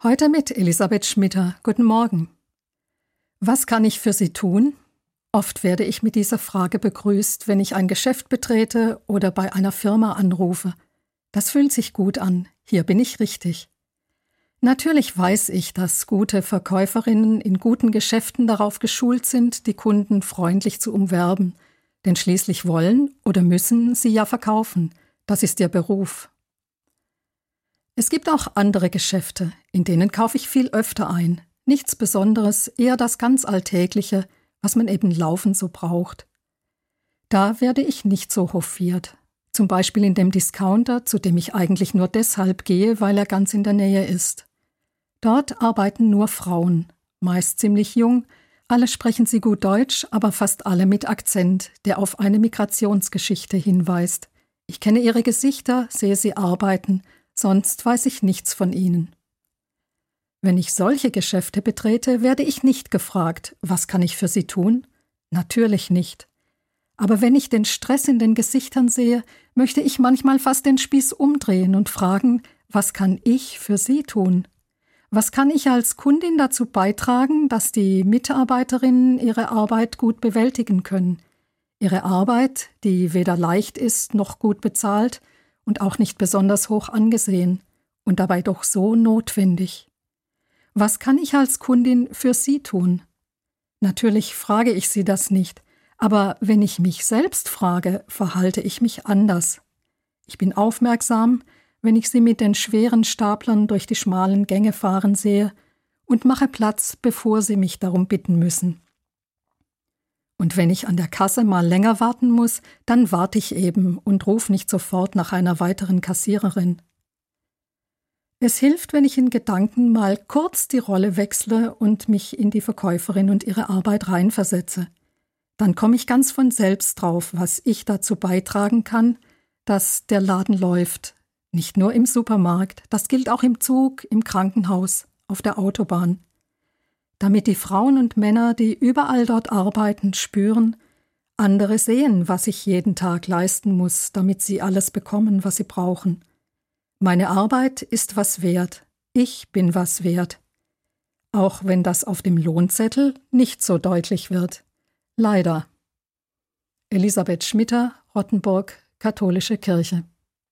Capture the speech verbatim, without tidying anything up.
Heute mit Elisabeth Schmitter. Guten Morgen. Was kann ich für Sie tun? Oft werde ich mit dieser Frage begrüßt, wenn ich ein Geschäft betrete oder bei einer Firma anrufe. Das fühlt sich gut an. Hier bin ich richtig. Natürlich weiß ich, dass gute Verkäuferinnen in guten Geschäften darauf geschult sind, die Kunden freundlich zu umwerben. Denn schließlich wollen oder müssen sie ja verkaufen. Das ist ihr Beruf. Es gibt auch andere Geschäfte, in denen kaufe ich viel öfter ein. Nichts Besonderes, eher das ganz Alltägliche, was man eben laufend so braucht. Da werde ich nicht so hofiert. Zum Beispiel in dem Discounter, zu dem ich eigentlich nur deshalb gehe, weil er ganz in der Nähe ist. Dort arbeiten nur Frauen, meist ziemlich jung. Alle sprechen sie gut Deutsch, aber fast alle mit Akzent, der auf eine Migrationsgeschichte hinweist. Ich kenne ihre Gesichter, sehe sie arbeiten, sonst weiß ich nichts von ihnen. Wenn ich solche Geschäfte betrete, werde ich nicht gefragt, was kann ich für Sie tun? Natürlich nicht. Aber wenn ich den Stress in den Gesichtern sehe, möchte ich manchmal fast den Spieß umdrehen und fragen, was kann ich für Sie tun? Was kann ich als Kundin dazu beitragen, dass die Mitarbeiterinnen ihre Arbeit gut bewältigen können? Ihre Arbeit, die weder leicht ist noch gut bezahlt und auch nicht besonders hoch angesehen und dabei doch so notwendig. Was kann ich als Kundin für Sie tun? Natürlich frage ich Sie das nicht, aber wenn ich mich selbst frage, verhalte ich mich anders. Ich bin aufmerksam, wenn ich Sie mit den schweren Staplern durch die schmalen Gänge fahren sehe und mache Platz, bevor Sie mich darum bitten müssen. Und wenn ich an der Kasse mal länger warten muss, dann warte ich eben und rufe nicht sofort nach einer weiteren Kassiererin. Es hilft, wenn ich in Gedanken mal kurz die Rolle wechsle und mich in die Verkäuferin und ihre Arbeit reinversetze. Dann komme ich ganz von selbst drauf, was ich dazu beitragen kann, dass der Laden läuft. Nicht nur im Supermarkt, das gilt auch im Zug, im Krankenhaus, auf der Autobahn. Damit die Frauen und Männer, die überall dort arbeiten, spüren, andere sehen, was ich jeden Tag leisten muss, damit sie alles bekommen, was sie brauchen. Meine Arbeit ist was wert. Ich bin was wert. Auch wenn das auf dem Lohnzettel nicht so deutlich wird. Leider. Elisabeth Schmitter, Rottenburg, Katholische Kirche.